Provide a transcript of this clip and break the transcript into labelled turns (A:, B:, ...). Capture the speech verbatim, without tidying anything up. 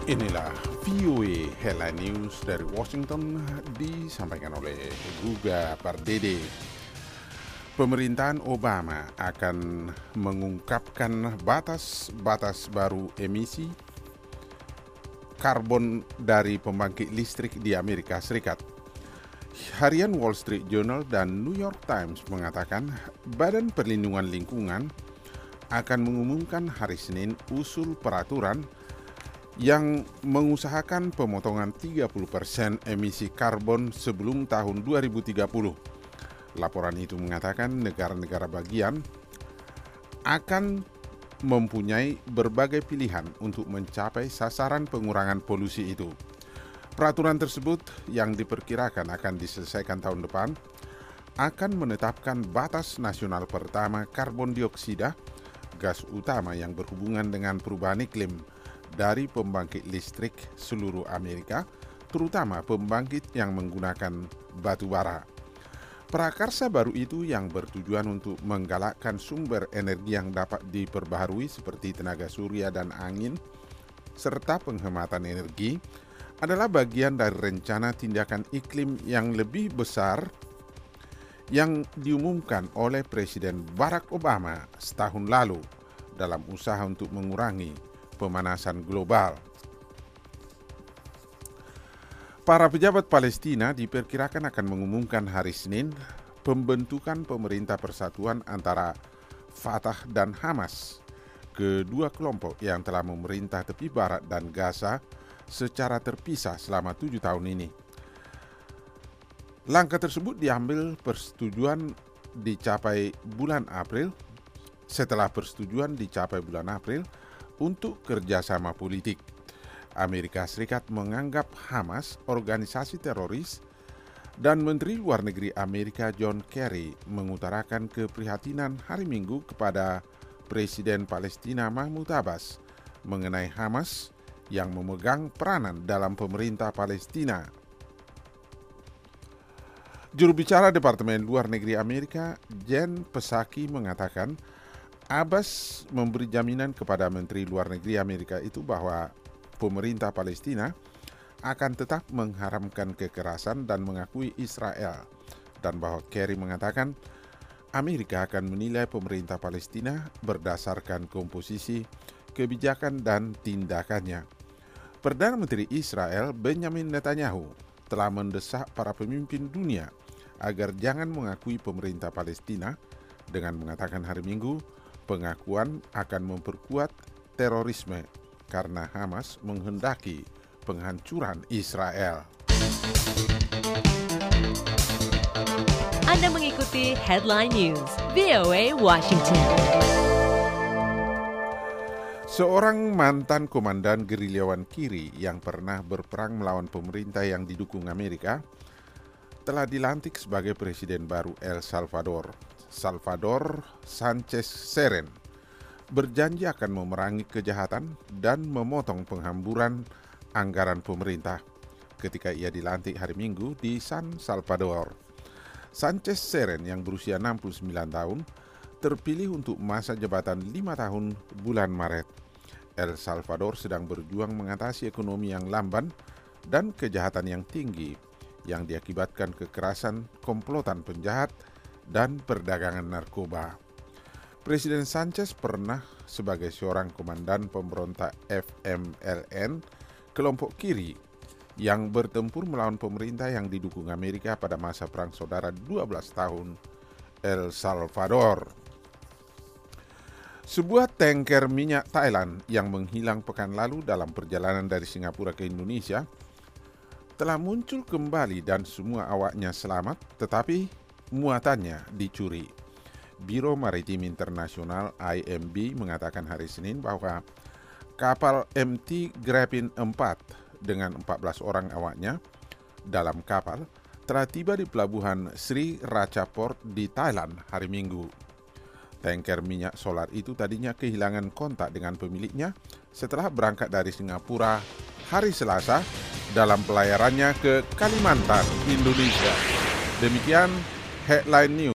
A: Inilah V O A Headline News dari Washington disampaikan oleh Guga Pardede. Pemerintahan Obama akan mengungkapkan batas-batas baru emisi karbon dari pembangkit listrik di Amerika Serikat. Harian Wall Street Journal dan New York Times mengatakan Badan Perlindungan Lingkungan akan mengumumkan hari Senin usul peraturan yang mengusahakan pemotongan tiga puluh persen emisi karbon sebelum tahun dua ribu tiga puluh. Laporan itu mengatakan negara-negara bagian akan mempunyai berbagai pilihan untuk mencapai sasaran pengurangan polusi itu. Peraturan tersebut yang diperkirakan akan diselesaikan tahun depan akan menetapkan batas nasional pertama karbon dioksida, gas utama yang berhubungan dengan perubahan iklim, dari pembangkit listrik seluruh Amerika, terutama pembangkit yang menggunakan batu bara. Prakarsa baru itu yang bertujuan untuk menggalakkan sumber energi yang dapat diperbaharui seperti tenaga surya dan angin, serta penghematan energi, adalah bagian dari rencana tindakan iklim yang lebih besar yang diumumkan oleh Presiden Barack Obama setahun lalu dalam usaha untuk mengurangi pemanasan global. Para pejabat Palestina diperkirakan akan mengumumkan hari Senin pembentukan pemerintah persatuan antara Fatah dan Hamas, kedua kelompok yang telah memerintah tepi barat dan Gaza secara terpisah selama tujuh tahun ini. Langkah tersebut diambil persetujuan dicapai bulan April, setelah persetujuan dicapai bulan April untuk kerjasama politik. Amerika Serikat menganggap Hamas organisasi teroris dan Menteri Luar Negeri Amerika John Kerry mengutarakan keprihatinan hari Minggu kepada Presiden Palestina Mahmud Abbas mengenai Hamas yang memegang peranan dalam pemerintah Palestina. Juru bicara Departemen Luar Negeri Amerika, Jen Psaki, mengatakan Abbas memberi jaminan kepada Menteri Luar Negeri Amerika itu bahwa pemerintah Palestina akan tetap mengharamkan kekerasan dan mengakui Israel, dan bahwa Kerry mengatakan Amerika akan menilai pemerintah Palestina berdasarkan komposisi, kebijakan, dan tindakannya. Perdana Menteri Israel Benjamin Netanyahu telah mendesak para pemimpin dunia agar jangan mengakui pemerintah Palestina dengan mengatakan hari Minggu pengakuan akan memperkuat terorisme karena Hamas menghendaki penghancuran Israel.
B: Anda mengikuti Headline News V O A Washington.
A: Seorang mantan komandan gerilyawan kiri yang pernah berperang melawan pemerintah yang didukung Amerika telah dilantik sebagai presiden baru El Salvador. Salvador Sanchez Seren berjanji akan memerangi kejahatan dan memotong penghamburan anggaran pemerintah ketika ia dilantik hari Minggu di San Salvador. Sanchez Seren yang berusia enam puluh sembilan tahun terpilih untuk masa jabatan lima tahun bulan Maret. El Salvador sedang berjuang mengatasi ekonomi yang lamban dan kejahatan yang tinggi yang diakibatkan kekerasan, komplotan penjahat, dan perdagangan narkoba. Presiden Sanchez pernah sebagai seorang komandan pemberontak F M L N, kelompok kiri yang bertempur melawan pemerintah yang didukung Amerika pada masa Perang Saudara dua belas tahun El Salvador. Sebuah tanker minyak Thailand yang menghilang pekan lalu dalam perjalanan dari Singapura ke Indonesia telah muncul kembali dan semua awaknya selamat, tetapi muatannya dicuri. Biro Maritim Internasional I M B mengatakan hari Senin bahwa kapal M T Grapin empat dengan empat belas orang awaknya dalam kapal telah tiba di pelabuhan Sri Racha Port di Thailand hari Minggu. Tanker minyak solar itu tadinya kehilangan kontak dengan pemiliknya setelah berangkat dari Singapura hari Selasa dalam pelayarannya ke Kalimantan, Indonesia. Demikian Headline News.